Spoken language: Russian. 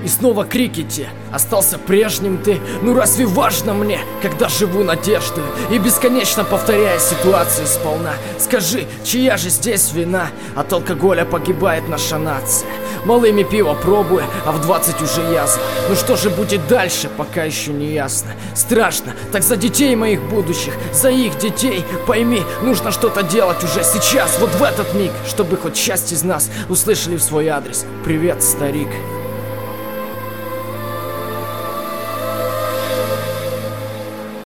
И снова крики те. Остался прежним ты. Ну разве важно мне, когда живу надеждой и бесконечно повторяя ситуации сполна? Скажи, чья же здесь вина? От алкоголя погибает наша нация. Малыми пиво пробуя, а в 20 уже язва. Ну что же будет дальше, пока еще не ясно. Страшно, так за детей моих будущих, за их детей. Пойми, нужно что-то делать уже сейчас, вот в этот миг, чтобы хоть часть из нас услышали в свой адрес: привет, старик.